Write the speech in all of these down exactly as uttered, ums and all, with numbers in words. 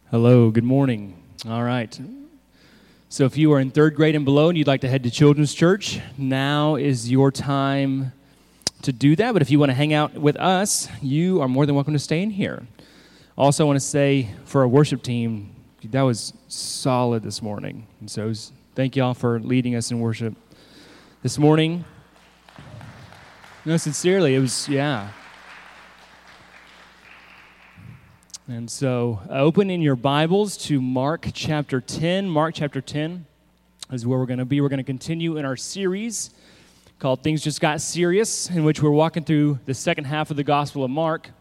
Hello, good morning. All right. So if you are in third grade and below and you'd like to head to Children's Church, now is your time to do that. But if you want to hang out with us, you are more than welcome to stay in here. Also, I want to say for our worship team, that was solid this morning. And so thank you all for leading us in worship this morning. No, sincerely, it was, yeah. And so uh, open in your Bibles to Mark chapter ten. Mark chapter ten is where we're going to be. We're going to continue in our series called Things Just Got Serious, in which we're walking through the second half of the Gospel of Mark,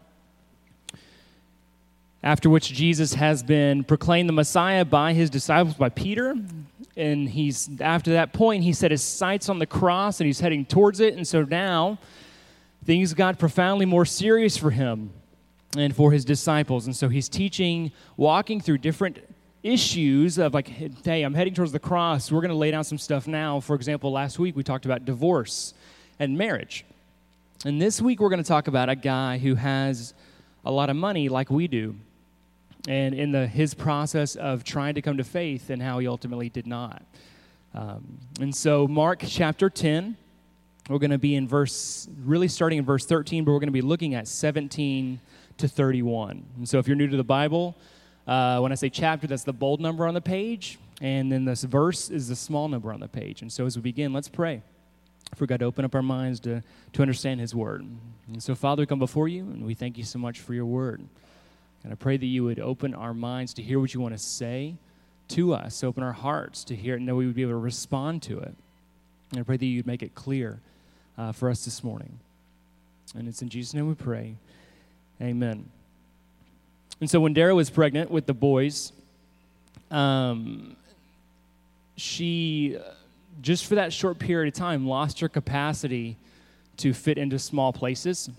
after which Jesus has been proclaimed the Messiah by his disciples, by Peter. And he's after that point, he set his sights on the cross, and he's heading towards it. And so now things got profoundly more serious for him and for his disciples. And so he's teaching, walking through different issues of like, hey, I'm heading towards the cross. We're going to lay down some stuff now. For example, last week we talked about divorce and marriage. And this week we're going to talk about a guy who has a lot of money like we do, and in the his process of trying to come to faith and how he ultimately did not. Um, and so Mark chapter ten, we're going to be in verse, really starting in verse thirteen, but we're going to be looking at seventeen to thirty-one. And so if you're new to the Bible, uh, when I say chapter, that's the bold number on the page, and then this verse is the small number on the page. And so as we begin, let's pray for God to open up our minds to, to understand his word. And so, Father, we come before you, and we thank you so much for your word. And I pray that you would open our minds to hear what you want to say to us, open our hearts to hear it, and that we would be able to respond to it. And I pray that you'd make it clear uh, for us this morning. And it's in Jesus' name we pray. Amen. And so when Dara was pregnant with the boys, um, she, just for that short period of time, lost her capacity to fit into small places.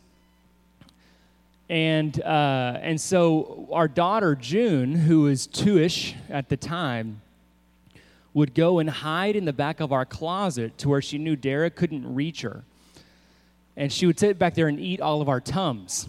And uh, and so our daughter, June, who was two-ish at the time, would go and hide in the back of our closet to where she knew Dara couldn't reach her. And she would sit back there and eat all of our Tums.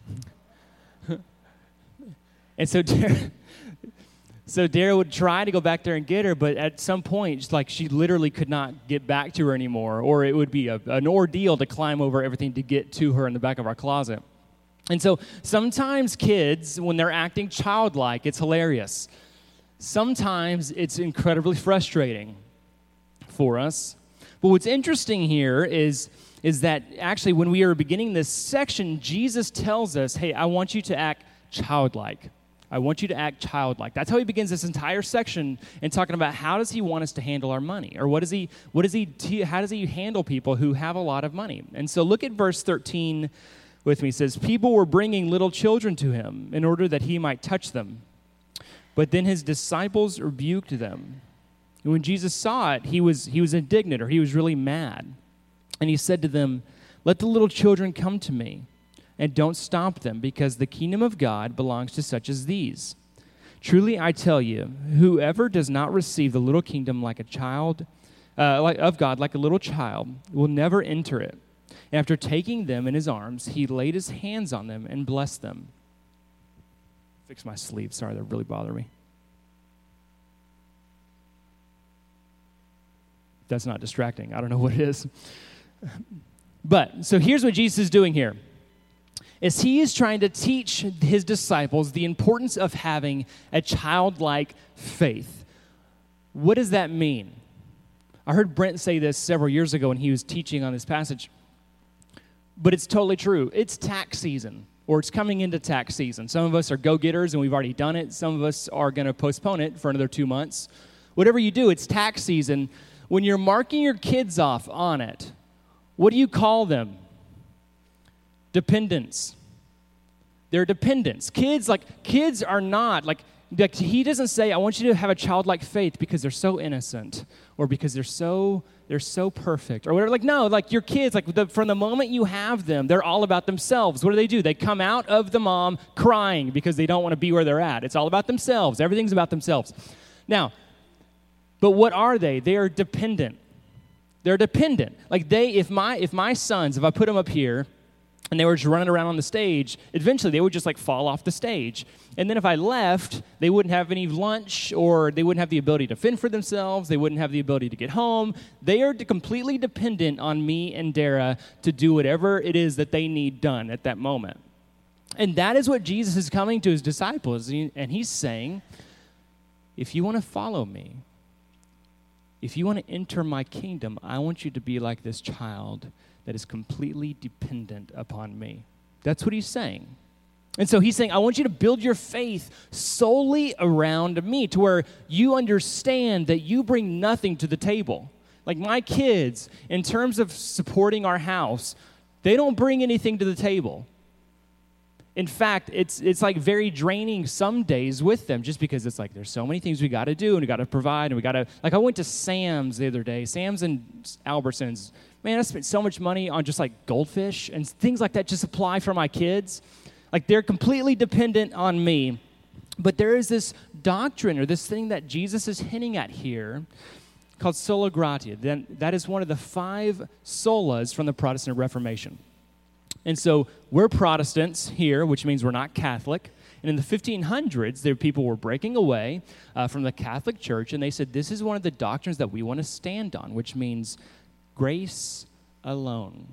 And so Dara, so Dara would try to go back there and get her, but at some point, just like she literally could not get back to her anymore, or it would be a, an ordeal to climb over everything to get to her in the back of our closet. And so sometimes kids, when they're acting childlike, it's hilarious. Sometimes it's incredibly frustrating for us. But what's interesting here is, is that actually when we are beginning this section, Jesus tells us, hey, I want you to act childlike. I want you to act childlike. That's how he begins this entire section and talking about how does he want us to handle our money, or what does he, what does he, how does he handle people who have a lot of money? And so look at verse thirteen with me. It says, people were bringing little children to him in order that he might touch them. But then his disciples rebuked them. And when Jesus saw it, he was he was indignant, or he was really mad. And he said to them, let the little children come to me, and don't stop them, because the kingdom of God belongs to such as these. Truly I tell you, whoever does not receive the little kingdom like a child, uh, like, of God like a little child, will never enter it. And after taking them in his arms, he laid his hands on them and blessed them. Fix my sleeve. Sorry, that really bothered me. That's not distracting. I don't know what it is. But, so here's what Jesus is doing here. Is he is trying to teach his disciples the importance of having a childlike faith. What does that mean? I heard Brent say this several years ago when he was teaching on this passage, but it's totally true. It's tax season, or it's coming into tax season. Some of us are go-getters, and we've already done it. Some of us are going to postpone it for another two months. Whatever you do, it's tax season. When you're marking your kids off on it, what do you call them? Dependents. They're dependents. Kids, like, kids are not, like, like, he doesn't say, I want you to have a childlike faith because they're so innocent, or because they're so, they're so perfect, or whatever. Like, no, like, your kids, like, the, from the moment you have them, they're all about themselves. What do they do? They come out of the mom crying because they don't want to be where they're at. It's all about themselves. Everything's about themselves. Now, but what are they? They are dependent. They're dependent. Like, they, if my, if my sons, if I put them up here, and they were just running around on the stage, eventually they would just like fall off the stage. And then if I left, they wouldn't have any lunch, or they wouldn't have the ability to fend for themselves. They wouldn't have the ability to get home. They are completely dependent on me and Dara to do whatever it is that they need done at that moment. And that is what Jesus is coming to his disciples. And he's saying, if you want to follow me, if you want to enter my kingdom, I want you to be like this child that is completely dependent upon me. That's what he's saying. And so he's saying, I want you to build your faith solely around me, to where you understand that you bring nothing to the table. Like my kids, in terms of supporting our house, they don't bring anything to the table. In fact, it's it's like very draining some days with them, just because it's like there's so many things we got to do and we got to provide and we got to, like I went to Sam's the other day, Sam's and Albertsons. Man, I spent so much money on just like goldfish and things like that, just apply for my kids. Like they're completely dependent on me. But there is this doctrine or this thing that Jesus is hinting at here called sola gratia. Then that is one of the five solas from the Protestant Reformation. And so we're Protestants here, which means we're not Catholic. And in the fifteen hundreds, there people were breaking away uh, from the Catholic Church, and they said, this is one of the doctrines that we want to stand on, which means grace alone.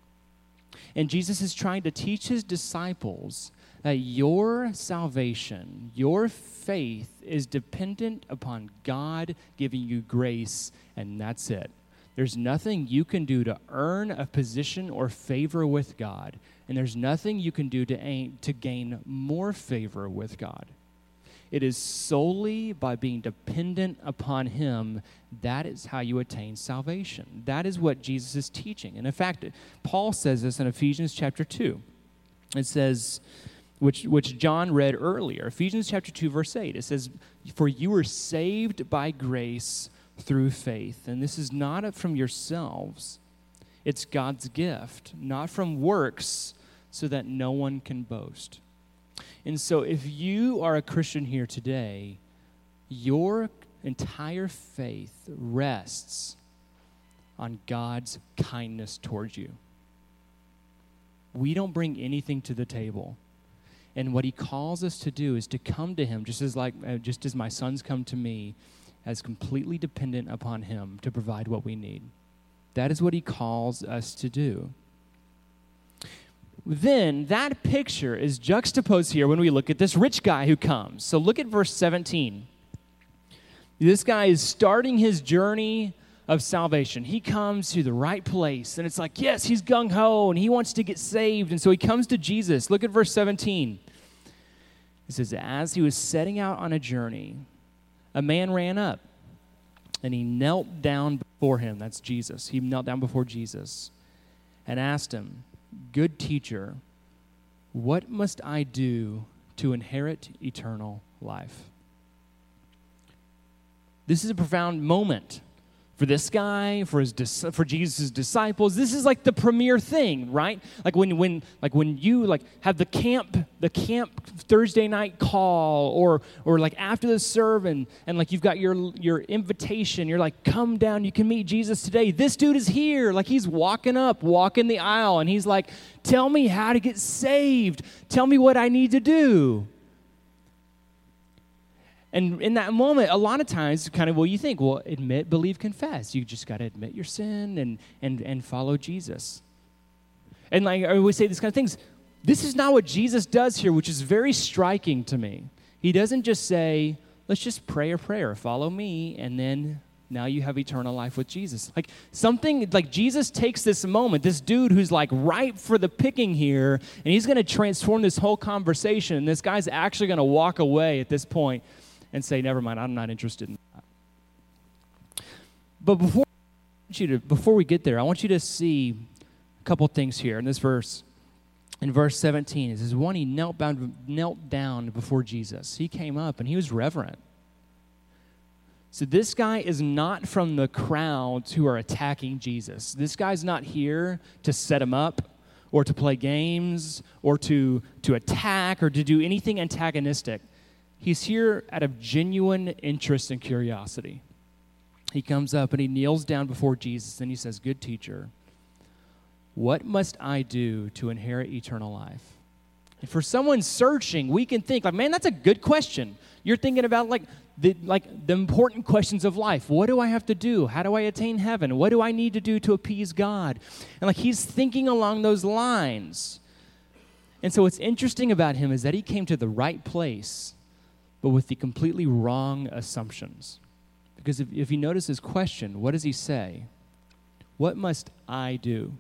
And Jesus is trying to teach his disciples that your salvation, your faith is dependent upon God giving you grace, and that's it. There's nothing you can do to earn a position or favor with God, and there's nothing you can do to aim, to gain more favor with God. It is solely by being dependent upon him. That is how you attain salvation. That is what Jesus is teaching. And in fact, Paul says this in Ephesians chapter two. It says, which, which John read earlier, Ephesians chapter two, verse eight. It says, for you were saved by grace through faith. And this is not from yourselves. It's God's gift, not from works, so that no one can boast. And so if you are a Christian here today, your entire faith rests on God's kindness towards you. We don't bring anything to the table. And what he calls us to do is to come to him, just as like uh, just as my sons come to me, as completely dependent upon him to provide what we need. That is what he calls us to do. Then that picture is juxtaposed here when we look at this rich guy who comes. So look at verse seventeen. This guy is starting his journey of salvation. He comes to the right place, and it's like, yes, he's gung-ho, and he wants to get saved, and so he comes to Jesus. Look at verse seventeen. It says, as he was setting out on a journey, a man ran up, and he knelt down before him. That's Jesus. He knelt down before Jesus and asked him, good teacher, what must I do to inherit eternal life? This is a profound moment for this guy, for his for Jesus' disciples. This is like the premier thing, right? Like when when like when you like have the camp the camp Thursday night call, or or like after the sermon, and like you've got your your invitation. You're like, come down, you can meet Jesus today. This dude is here, like he's walking up, walking the aisle, and he's like, tell me how to get saved. Tell me what I need to do. And in that moment, a lot of times, kind of, well, you think, well, admit, believe, confess. You just got to admit your sin and and and follow Jesus. And like I always say these kind of things. This is not what Jesus does here, which is very striking to me. He doesn't just say, let's just pray a prayer, follow me, and then now you have eternal life with Jesus. Like something, like Jesus takes this moment, this dude who's like ripe for the picking here, and he's going to transform this whole conversation. And this guy's actually going to walk away at this point and say, never mind, I'm not interested in that. But before, I want you to, before we get there, I want you to see a couple things here in this verse. In verse seventeen, it says, one, he knelt down, knelt down before Jesus. He came up and he was reverent. So this guy is not from the crowds who are attacking Jesus. This guy's not here to set him up or to play games or to, to attack or to do anything antagonistic. He's here out of genuine interest and curiosity. He comes up and he kneels down before Jesus and he says, good teacher, what must I do to inherit eternal life? And for someone searching, we can think, like, man, that's a good question. You're thinking about, like, the, like, the important questions of life. What do I have to do? How do I attain heaven? What do I need to do to appease God? And, like, he's thinking along those lines. And so what's interesting about him is that he came to the right place, but with the completely wrong assumptions. Because if, if you notice his question, what does he say? What must I do?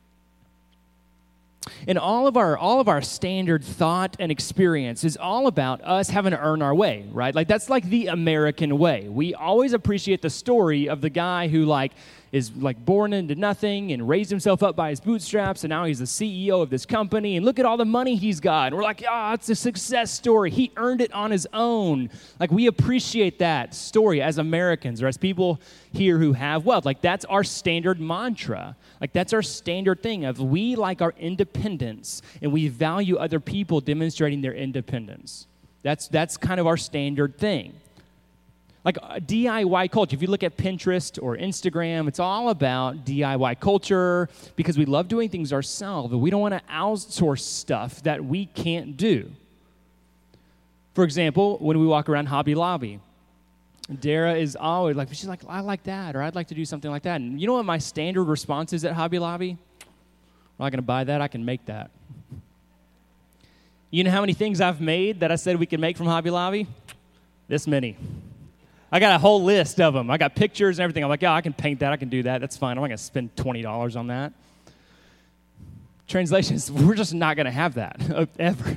And all of our all of our standard thought and experience is all about us having to earn our way, right? Like that's like the American way. We always appreciate the story of the guy who like is like born into nothing and raised himself up by his bootstraps, and now he's the C E O of this company, and look at all the money he's got. And we're like, ah, oh, it's a success story. He earned it on his own. Like we appreciate that story as Americans or as people here who have wealth. Like that's our standard mantra. Like that's our standard thing of we like our independence and we value other people demonstrating their independence. That's that's kind of our standard thing. Like D I Y culture, if you look at Pinterest or Instagram, it's all about D I Y culture because we love doing things ourselves, but we don't want to outsource stuff that we can't do. For example, when we walk around Hobby Lobby, Dara is always like, she's like, I like that, or I'd like to do something like that. And you know what my standard response is at Hobby Lobby? I'm not going to buy that, I can make that. You know how many things I've made that I said we could make from Hobby Lobby? This many. I got a whole list of them. I got pictures and everything. I'm like, yeah, I can paint that. I can do that. That's fine. I'm not going to spend twenty dollars on that. Translations, we're just not going to have that, ever.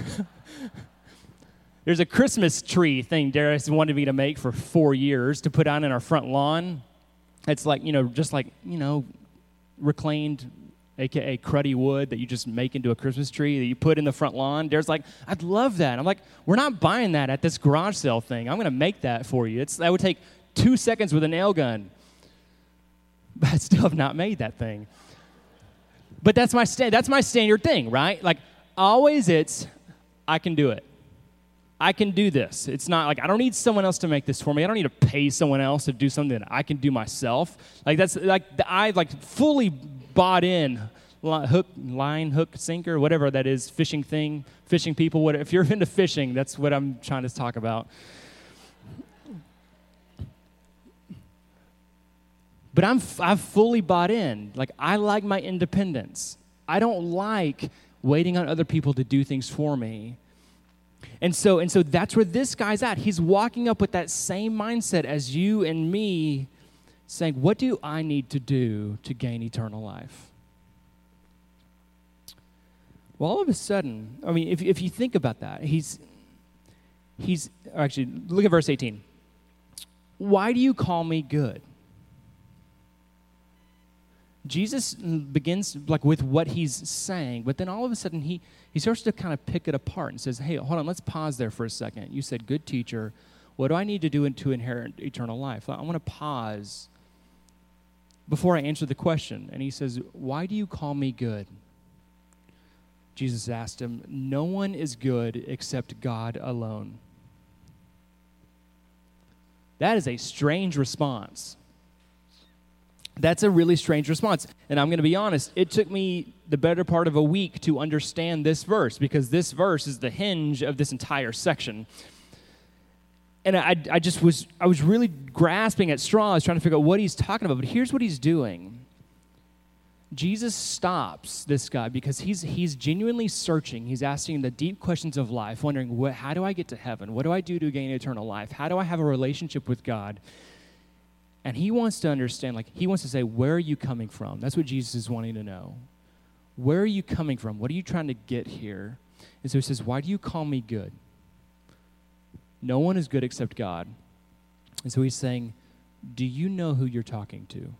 There's a Christmas tree thing Darius wanted me to make for four years to put out in our front lawn. It's like, you know, just like, you know, reclaimed, a k a cruddy wood that you just make into a Christmas tree that you put in the front lawn. Darius like, I'd love that. I'm like, we're not buying that at this garage sale thing. I'm going to make that for you. It's That would take two seconds with a nail gun. But I still have not made that thing. But that's my sta- that's my standard thing, right? Like, always it's, I can do it. I can do this. It's not like I don't need someone else to make this for me. I don't need to pay someone else to do something that I can do myself. Like that's like I like fully bought in hook, line, hook, sinker, whatever that is, fishing thing, fishing people. Whatever. If you're into fishing, that's what I'm trying to talk about. But I'm I've fully bought in. Like I like my independence. I don't like waiting on other people to do things for me. And so and so that's where this guy's at. He's walking up with that same mindset as you and me, saying, what do I need to do to gain eternal life? Well, all of a sudden, I mean, if if you think about that, he's, he's actually, look at verse eighteen. Why do you call me good? Jesus begins like with what he's saying, but then all of a sudden he, he starts to kind of pick it apart and says, hey, hold on, let's pause there for a second. You said, good teacher, what do I need to do to inherit eternal life? I want to pause before I answer the question. And he says, why do you call me good? Jesus asked him, no one is good except God alone. That is a strange response. That's a really strange response. And I'm going to be honest, it took me the better part of a week to understand this verse because this verse is the hinge of this entire section. And I, I just was, I was really grasping at straws trying to figure out what he's talking about. But here's what he's doing. Jesus stops this guy because he's he's genuinely searching. He's asking the deep questions of life, wondering, what, how do I get to heaven? What do I do to gain eternal life? How do I have a relationship with God? And he wants to understand, like, he wants to say, where are you coming from? That's what Jesus is wanting to know. Where are you coming from? What are you trying to get here? And so he says, why do you call me good? No one is good except God. And so he's saying, do you know who you're talking to?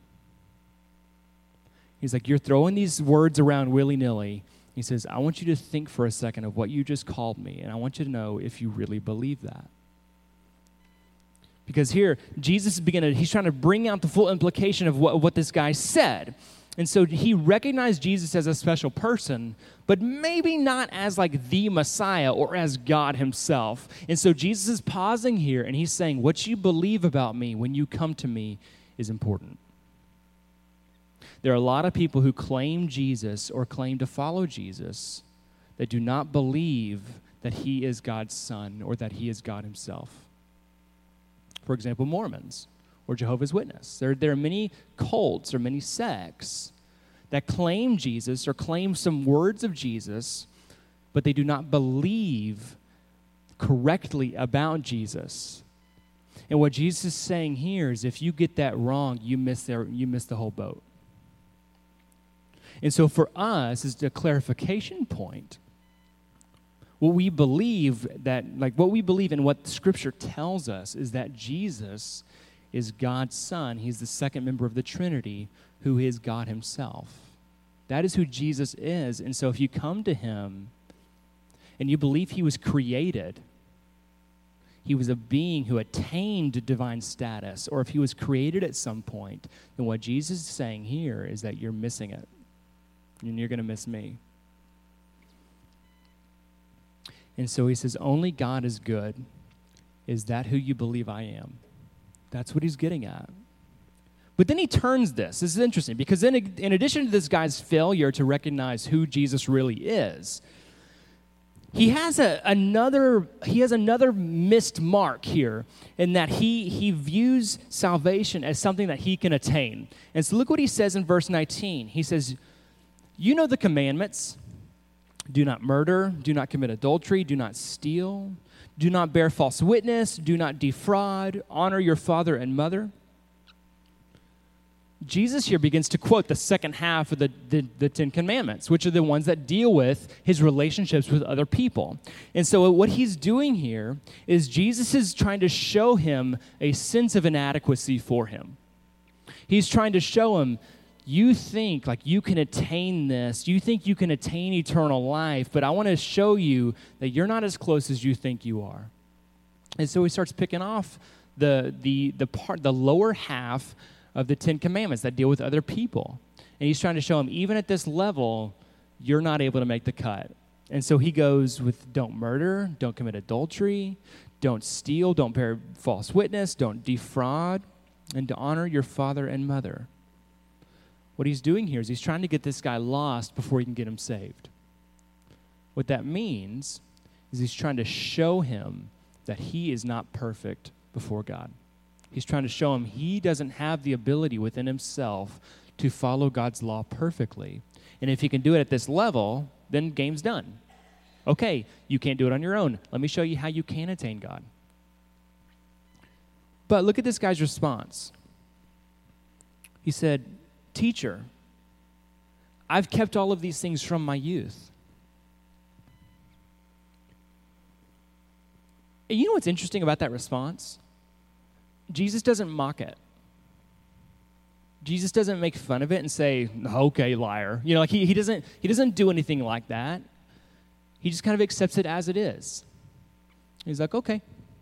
He's like, you're throwing these words around willy-nilly. He says, I want you to think for a second of what you just called me, and I want you to know if you really believe that. Because here, Jesus is beginning, he's trying to bring out the full implication of what, what this guy said. And so he recognized Jesus as a special person, but maybe not as like the Messiah or as God himself. And so Jesus is pausing here, and he's saying, what you believe about me when you come to me is important. there are a lot of people who claim Jesus or claim to follow Jesus that do not believe that he is God's son or that he is God himself. For example, Mormons or Jehovah's Witnesses. There, there are many cults or many sects that claim Jesus or claim some words of Jesus, but they do not believe correctly about Jesus. And what Jesus is saying here is if you get that wrong, you miss the, you miss the whole boat. And so for us, as a clarification point, what we believe that, like what we believe in what Scripture tells us is that Jesus is God's Son. He's the second member of the Trinity who is God himself. That is who Jesus is. And so if you come to him and you believe he was created, he was a being who attained divine status, or if he was created at some point, then what Jesus is saying here is that you're missing it. And you're going to miss me. And so he says, only God is good. Is that who you believe I am? That's what he's getting at. But then he turns this. This is interesting because in, in addition to this guy's failure to recognize who Jesus really is, he has a, another he has another missed mark here in that he, he views salvation as something that he can attain. And so look what he says in verse nineteen. He says, you know the commandments. Do not murder, do not commit adultery, do not steal, do not bear false witness, do not defraud, honor your father and mother. Jesus here begins to quote the second half of the, the, the Ten Commandments, which are the ones that deal with his relationships with other people. And so what he's doing here is Jesus is trying to show him a sense of inadequacy for him. He's trying to show him, you think like you can attain this, you think you can attain eternal life, but I want to show you that you're not as close as you think you are. And so he starts picking off the the the part, the lower half of the Ten Commandments that deal with other people. And he's trying to show him, even at this level, you're not able to make the cut. And so he goes with don't murder, don't commit adultery, don't steal, don't bear false witness, don't defraud, and to honor your father and mother. What he's doing here is he's trying to get this guy lost before he can get him saved. What that means is he's trying to show him that he is not perfect before God. He's trying to show him he doesn't have the ability within himself to follow God's law perfectly. And if he can do it at this level, then game's done. Okay, you can't do it on your own. Let me show you how you can attain God. But look at this guy's response. He said, Teacher, I've kept all of these things from my youth. And you know what's interesting about that response? Jesus doesn't mock it. Jesus doesn't make fun of it and say, okay, liar. You know, like he, he doesn't he doesn't do anything like that. He just kind of accepts it as it is. He's like, okay.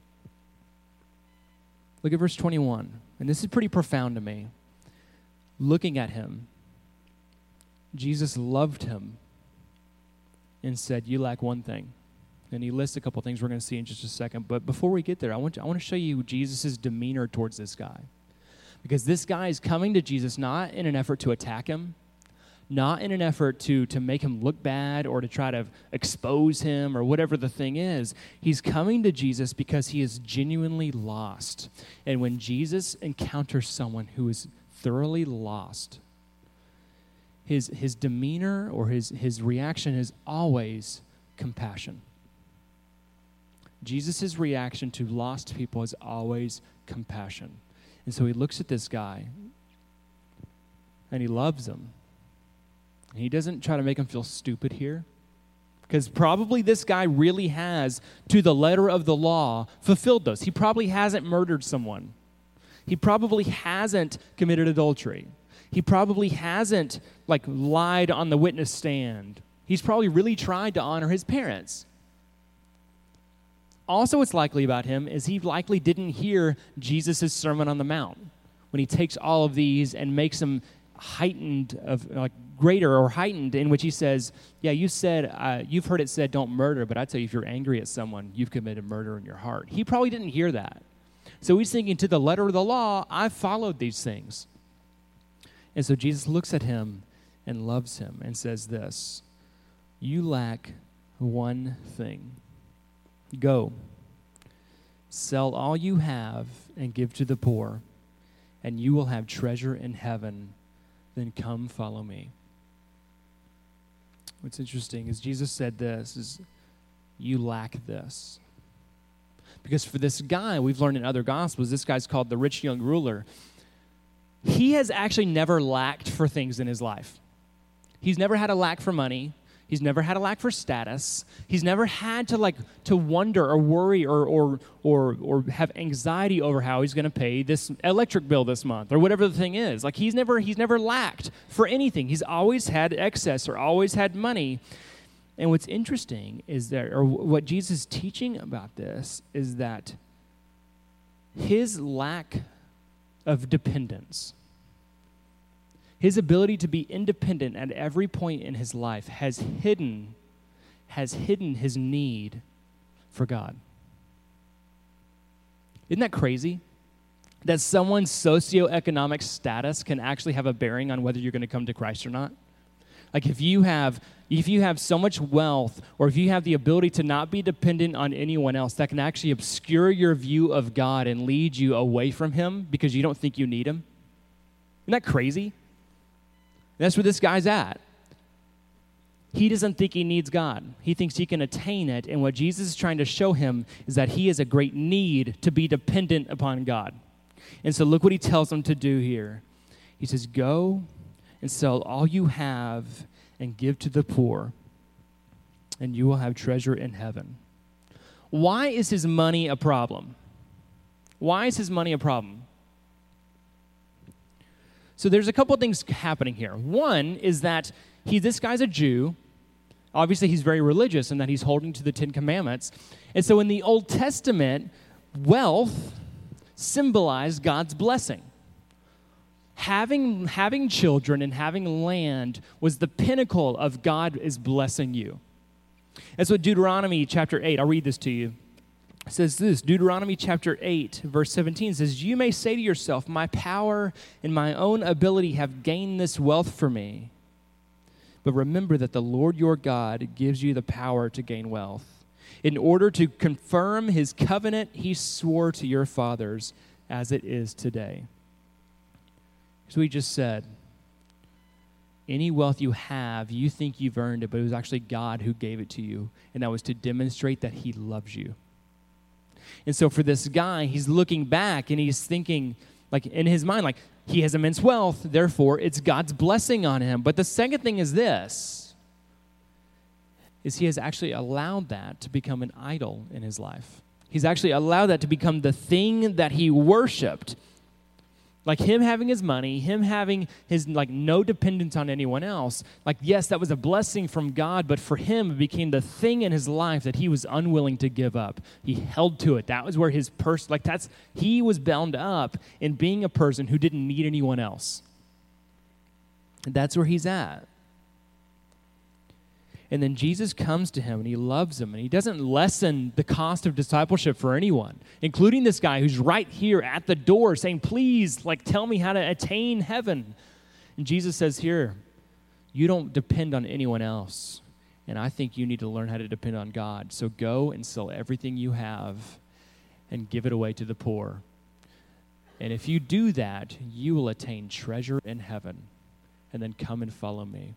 Look at verse twenty-one. And this is pretty profound to me. Looking at him, Jesus loved him and said, you lack one thing. And he lists a couple things we're going to see in just a second. But before we get there, I want to, I want to show you Jesus' demeanor towards this guy. Because this guy is coming to Jesus not in an effort to attack him, not in an effort to, to make him look bad or to try to expose him or whatever the thing is. He's coming to Jesus because he is genuinely lost. And when Jesus encounters someone who is thoroughly lost, his his demeanor or his, his reaction is always compassion. Jesus' reaction to lost people is always compassion. And so he looks at this guy and he loves him. And he doesn't try to make him feel stupid here, because probably this guy really has, to the letter of the law, fulfilled those. He probably hasn't murdered someone. He probably hasn't committed adultery. He probably hasn't, like, lied on the witness stand. He's probably really tried to honor his parents. Also, what's likely about him is he likely didn't hear Jesus' Sermon on the Mount when he takes all of these and makes them heightened, of like greater or heightened, in which he says, yeah, you said, uh, you've heard it said don't murder, but I tell you, if you're angry at someone, you've committed murder in your heart. He probably didn't hear that. So he's thinking, to the letter of the law, I've followed these things. And so Jesus looks at him and loves him and says this, you lack one thing. Go, sell all you have and give to the poor, and you will have treasure in heaven. Then come follow me. What's interesting is Jesus said this, is you lack this. Because for this guy, we've learned in other gospels, this guy's called the rich young ruler. He has actually never lacked for things in his life. He's never had a lack for money. He's never had a lack for status. He's never had to like to wonder or worry or or or or have anxiety over how he's going to pay this electric bill this month or whatever the thing is. Like he's never he's never lacked for anything. He's always had excess or always had money. And what's interesting is that, or what Jesus is teaching about this is that his lack of dependence, his ability to be independent at every point in his life has hidden, has hidden his need for God. Isn't that crazy? That someone's socioeconomic status can actually have a bearing on whether you're going to come to Christ or not? Like if you have if you have so much wealth, or if you have the ability to not be dependent on anyone else, that can actually obscure your view of God and lead you away from him because you don't think you need him. Isn't that crazy? That's where this guy's at. He doesn't think he needs God. He thinks he can attain it, and what Jesus is trying to show him is that he has a great need to be dependent upon God. And so look what he tells him to do here. He says, go and sell all you have and give to the poor, and you will have treasure in heaven. Why is his money a problem? Why is his money a problem? So there's a couple of things happening here. One is that he, this guy's a Jew. Obviously, he's very religious in that he's holding to the Ten Commandments. And so in the Old Testament, wealth symbolized God's blessing. Having, having children and having land was the pinnacle of God is blessing you. That's what Deuteronomy chapter eight, I'll read this to you. It says this, Deuteronomy chapter eight, verse seventeen says, you may say to yourself, my power and my own ability have gained this wealth for me. But remember that the Lord your God gives you the power to gain wealth. In order to confirm his covenant, he swore to your fathers as it is today. So he just said, any wealth you have, you think you've earned it, but it was actually God who gave it to you, and that was to demonstrate that he loves you. And so for this guy, he's looking back, and he's thinking, like in his mind, like he has immense wealth, therefore it's God's blessing on him. But the second thing is this, is he has actually allowed that to become an idol in his life. He's actually allowed that to become the thing that he worshiped. Like him having his money, him having his like no dependence on anyone else. Like, yes, that was a blessing from God, but for him, it became the thing in his life that he was unwilling to give up. He held to it. That was where his person, like that's, he was bound up in being a person who didn't need anyone else. And that's where he's at. And then Jesus comes to him and he loves him, and he doesn't lessen the cost of discipleship for anyone, including this guy who's right here at the door saying, please, like, tell me how to attain heaven. And Jesus says here, you don't depend on anyone else, and I think you need to learn how to depend on God. So go and sell everything you have and give it away to the poor. And if you do that, you will attain treasure in heaven, and then come and follow me.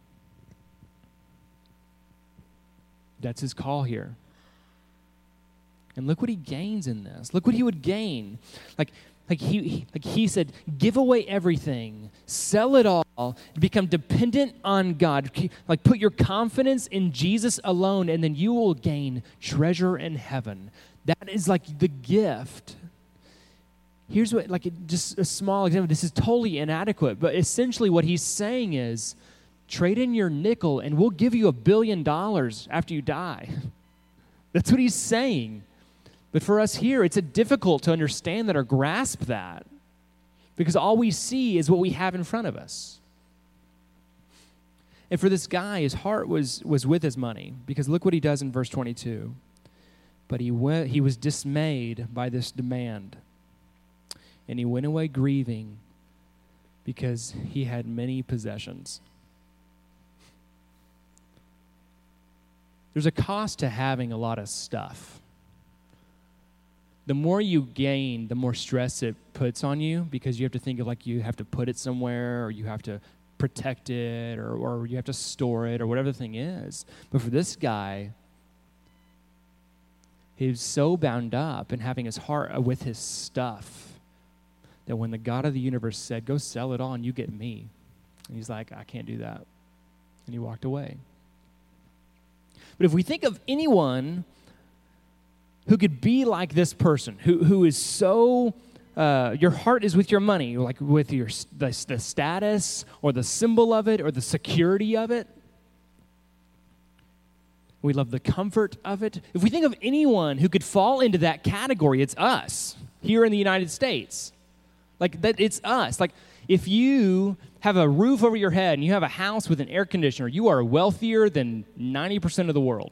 That's his call here. And look what he gains in this. Look what he would gain. Like, like he, he like he said, give away everything, sell it all, become dependent on God. Like put your confidence in Jesus alone, and then you will gain treasure in heaven. That is like the gift. Here's what, like just a small example. This is totally inadequate, but essentially what he's saying is, trade in your nickel and we'll give you a billion dollars after you die. That's what he's saying. But for us here, it's a difficult to understand that or grasp that, because all we see is what we have in front of us. And for this guy, his heart was, was with his money, because look what he does in verse twenty-two. But he went, he was dismayed by this demand, and he went away grieving, because he had many possessions. There's a cost to having a lot of stuff. The more you gain, the more stress it puts on you because you have to think of like you have to put it somewhere or you have to protect it or, or you have to store it or whatever the thing is. But for this guy, he was so bound up in having his heart with his stuff that when the God of the universe said, go sell it all and you get me, and he's like, I can't do that. And he walked away. But if we think of anyone who could be like this person, who who is so, uh, your heart is with your money, like with your the, the status or the symbol of it or the security of it. We love the comfort of it. If we think of anyone who could fall into that category, it's us here in the United States. Like that, it's us. Like if you have a roof over your head and you have a house with an air conditioner, you are wealthier than ninety percent of the world.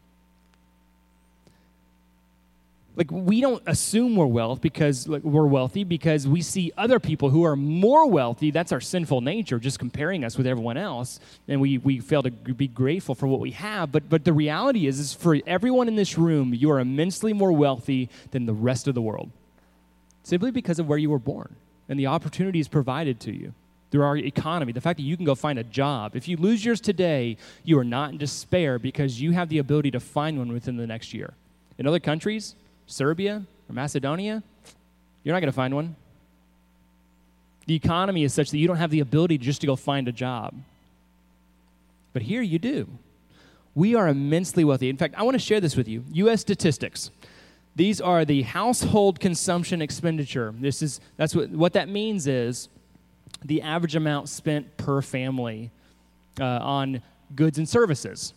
Like we don't assume we're wealth because like, we're wealthy because we see other people who are more wealthy. That's our sinful nature, just comparing us with everyone else, and we we fail to be grateful for what we have. But but the reality is, is for everyone in this room, you are immensely more wealthy than the rest of the world, simply because of where you were born and the opportunities provided to you through our economy. The fact that you can go find a job. If you lose yours today, you are not in despair because you have the ability to find one within the next year. In other countries, Serbia or Macedonia, you're not going to find one. The economy is such that you don't have the ability just to go find a job. But here you do. We are immensely wealthy. In fact, I want to share this with you. U S statistics. These are the household consumption expenditure. This is that's what what that means is the average amount spent per family uh, on goods and services.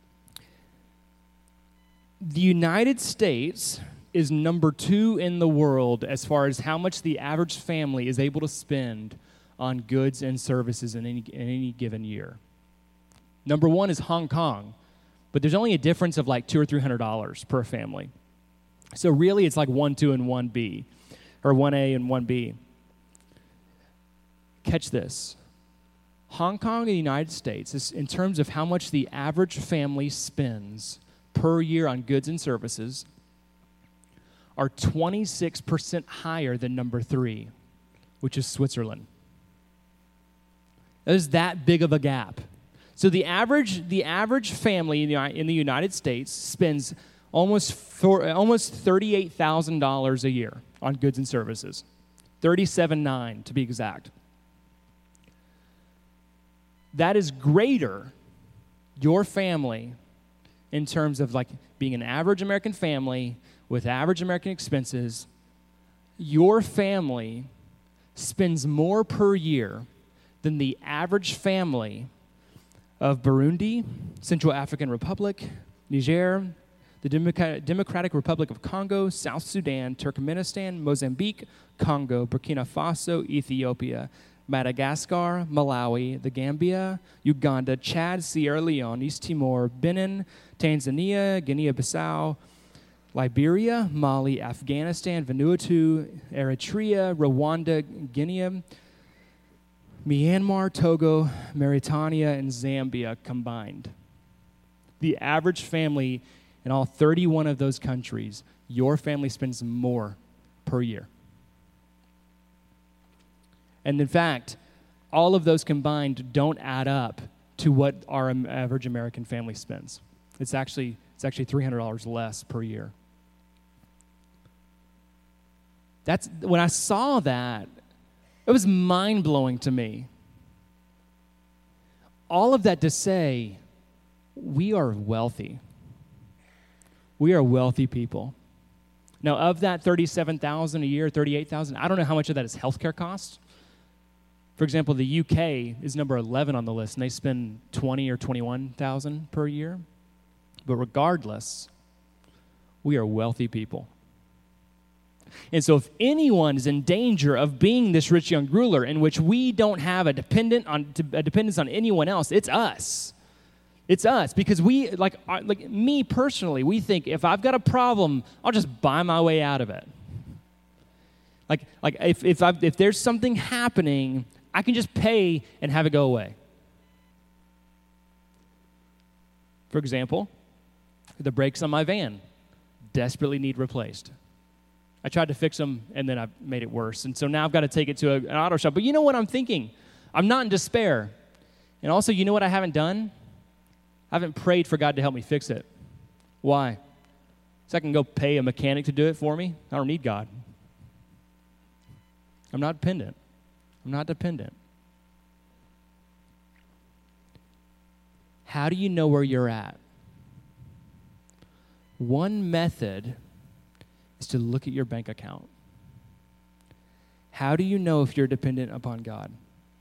The United States is number two in the world as far as how much the average family is able to spend on goods and services in any, in any given year. Number one is Hong Kong, but there's only a difference of like two or three hundred dollars per family. So really, it's like one, two, and one B, or one A and one B. Catch this. Hong Kong and the United States, is, in terms of how much the average family spends per year on goods and services, are twenty-six percent higher than number three, which is Switzerland. There's that big of a gap. So the average the average family in the, in the United States spends almost for, almost thirty-eight thousand dollars a year on goods and services, thirty-seven thousand nine hundred to be exact. That is greater, your family, in terms of like being an average American family with average American expenses, your family spends more per year than the average family of Burundi, Central African Republic, Niger, the Democratic Republic of Congo, South Sudan, Turkmenistan, Mozambique, Congo, Burkina Faso, Ethiopia, Madagascar, Malawi, the Gambia, Uganda, Chad, Sierra Leone, East Timor, Benin, Tanzania, Guinea-Bissau, Liberia, Mali, Afghanistan, Vanuatu, Eritrea, Rwanda, Guinea, Myanmar, Togo, Mauritania, and Zambia combined. The average family in all thirty-one of those countries, your family spends more per year. And in fact, all of those combined don't add up to what our average American family spends. It's actually it's actually three hundred dollars less per year. That's when I saw that, it was mind-blowing to me. All of that to say, we are wealthy. We are wealthy people. Now, of that thirty-seven thousand dollars a year, thirty-eight thousand dollars, I don't know how much of that is healthcare costs. For example, the U K is number eleven on the list, and they spend twenty or twenty-one thousand dollars per year. But regardless, we are wealthy people. And so if anyone is in danger of being this rich young ruler in which we don't have a dependent on a dependence on anyone else, it's us. It's us because we, like, like me personally, we think if I've got a problem, I'll just buy my way out of it. Like, like if if I've, if there's something happening, I can just pay and have it go away. For example, the brakes on my van desperately need replaced. I tried to fix them, and then I made it worse. And so now I've got to take it to a, an auto shop. But you know what I'm thinking? I'm not in despair. And also, you know what I haven't done? I haven't prayed for God to help me fix it. Why? So I can go pay a mechanic to do it for me? I don't need God. I'm not dependent. I'm not dependent. How do you know where you're at? One method is to look at your bank account. How do you know if you're dependent upon God?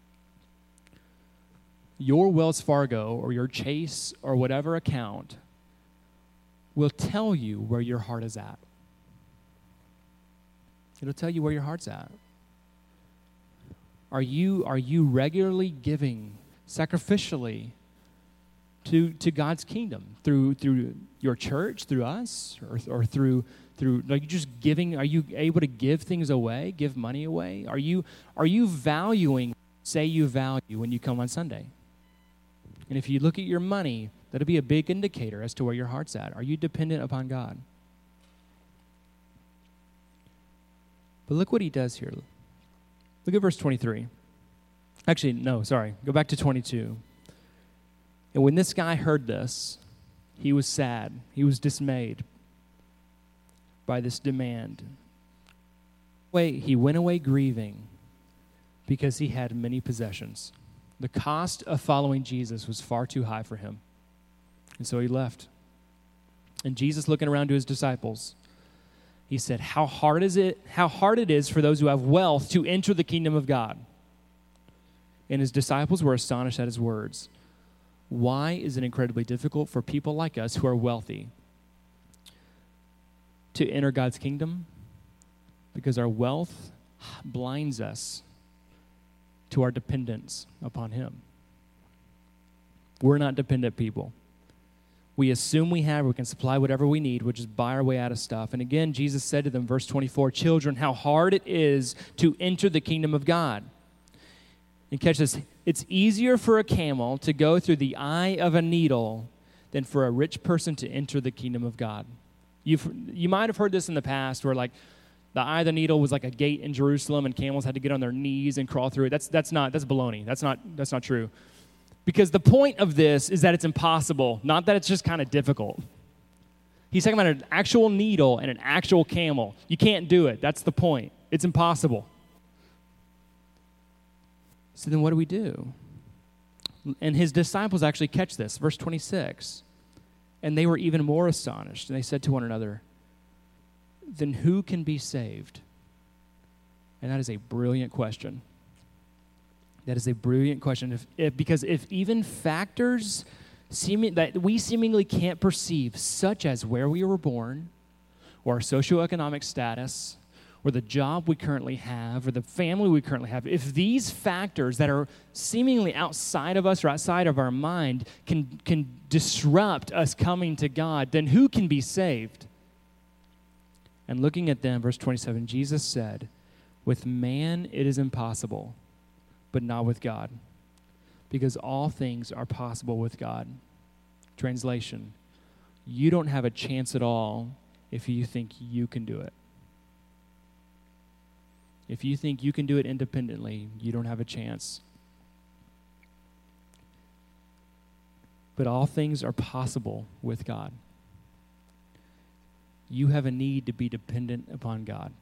Your Wells Fargo or your Chase or whatever account will tell you where your heart is at. It'll tell you where your heart's at. Are you, are you regularly giving sacrificially to, to God's kingdom through through your church, through us, or, or through through like just giving? Are you able to give things away, give money away? Are you are you valuing, say you value when you come on Sunday? And if you look at your money, that'll be a big indicator as to where your heart's at. Are you dependent upon God? But look what he does here. Look at verse twenty-three. Actually, no, sorry. Go back to twenty-two. And when this guy heard this, he was sad. He was dismayed by this demand. Wait, he went away grieving because he had many possessions. The cost of following Jesus was far too high for him. And so he left. And Jesus, looking around to his disciples, he said, How hard is it, how hard it is for those who have wealth to enter the kingdom of God. And his disciples were astonished at his words. Why is it incredibly difficult for people like us who are wealthy to enter God's kingdom? Because our wealth blinds us to our dependence upon him. We're not dependent people. We assume we have, we can supply whatever we need, we'll just buy our way out of stuff. And again, Jesus said to them, verse twenty-four, children, how hard it is to enter the kingdom of God. And catch this, it's easier for a camel to go through the eye of a needle than for a rich person to enter the kingdom of God. You've, you might have heard this in the past where like the eye of the needle was like a gate in Jerusalem and camels had to get on their knees and crawl through it. That's, that's not, that's baloney. That's not, that's not true. Because the point of this is that it's impossible, not that it's just kind of difficult. He's talking about an actual needle and an actual camel. You can't do it. That's the point. It's impossible. So then what do we do? And his disciples actually catch this. Verse twenty-six. And they were even more astonished. And they said to one another, then who can be saved? And that is a brilliant question. That is a brilliant question. If, if, because if even factors seeming, that we seemingly can't perceive, such as where we were born, or our socioeconomic status, or the job we currently have, or the family we currently have, if these factors that are seemingly outside of us or outside of our mind can, can disrupt us coming to God, then who can be saved? And looking at them, verse twenty-seven, Jesus said, with man it is impossible, but not with God, because all things are possible with God. Translation, you don't have a chance at all if you think you can do it. If you think you can do it independently, you don't have a chance. But all things are possible with God. You have a need to be dependent upon God.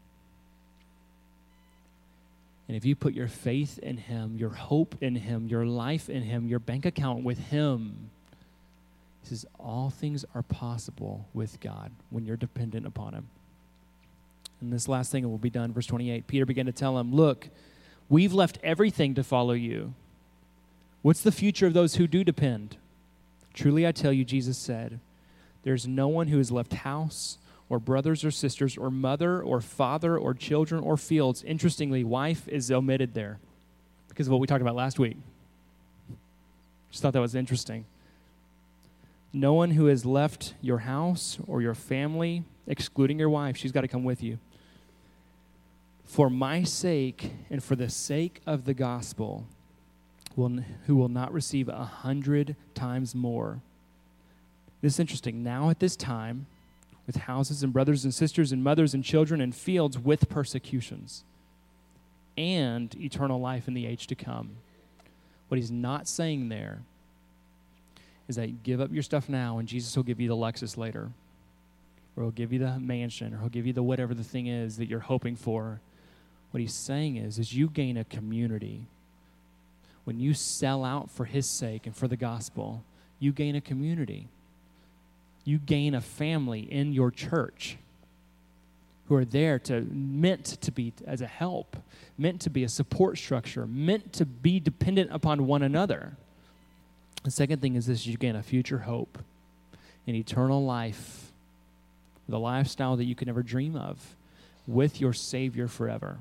And if you put your faith in him, your hope in him, your life in him, your bank account with him, he says all things are possible with God when you're dependent upon him. And this last thing will be done, verse twenty-eight. Peter began to tell him, look, we've left everything to follow you. What's the future of those who do depend? Truly I tell you, Jesus said, there's no one who has left house or brothers or sisters or mother or father or children or fields. Interestingly, wife is omitted there because of what we talked about last week. Just thought that was interesting. No one who has left your house or your family, excluding your wife, she's got to come with you, for my sake and for the sake of the gospel, will, who will not receive a hundred times more. This is interesting. Now at this time, with houses and brothers and sisters and mothers and children and fields with persecutions and eternal life in the age to come. What he's not saying there is that give up your stuff now and Jesus will give you the Lexus later, or he'll give you the mansion, or he'll give you the whatever the thing is that you're hoping for. What he's saying is, is you gain a community. When you sell out for his sake and for the gospel, you gain a community. You gain a family in your church who are there to, meant to be as a help, meant to be a support structure, meant to be dependent upon one another. The second thing is this: you gain a future hope, an eternal life, the lifestyle that you could never dream of with your Savior forever.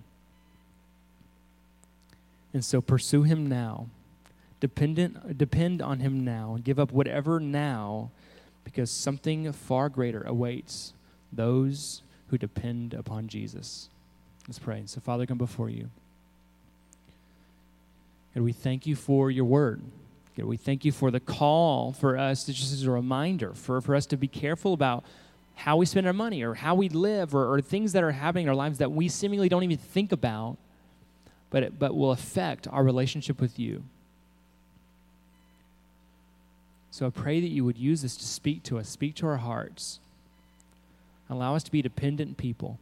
And so pursue him now. Dependent, depend on him now. And give up whatever now, because something far greater awaits those who depend upon Jesus. Let's pray. So, Father, come before you. And we thank you for your word. God, we thank you for the call for us, to, just as a reminder, for, for us to be careful about how we spend our money or how we live, or, or things that are happening in our lives that we seemingly don't even think about, but, it, but will affect our relationship with you. So I pray that you would use this to speak to us, speak to our hearts. Allow us to be dependent people.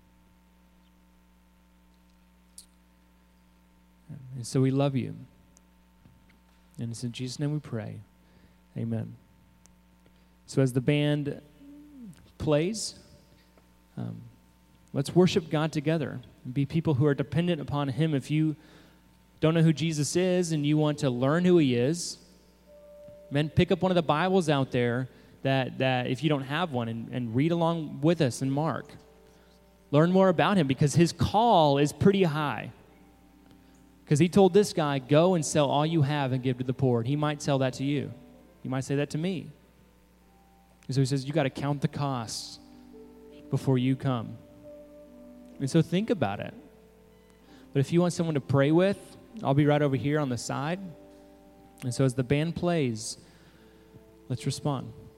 And so we love you. And it's in Jesus' name we pray. Amen. So as the band plays, um, let's worship God together and be people who are dependent upon him. If you don't know who Jesus is and you want to learn who he is, man, pick up one of the Bibles out there that, that if you don't have one, and, and read along with us in Mark. Learn more about him, because his call is pretty high. Because he told this guy, go and sell all you have and give to the poor. And he might sell that to you. He might say that to me. And so he says, you got to count the costs before you come. And so think about it. But if you want someone to pray with, I'll be right over here on the side. And so as the band plays, let's respond.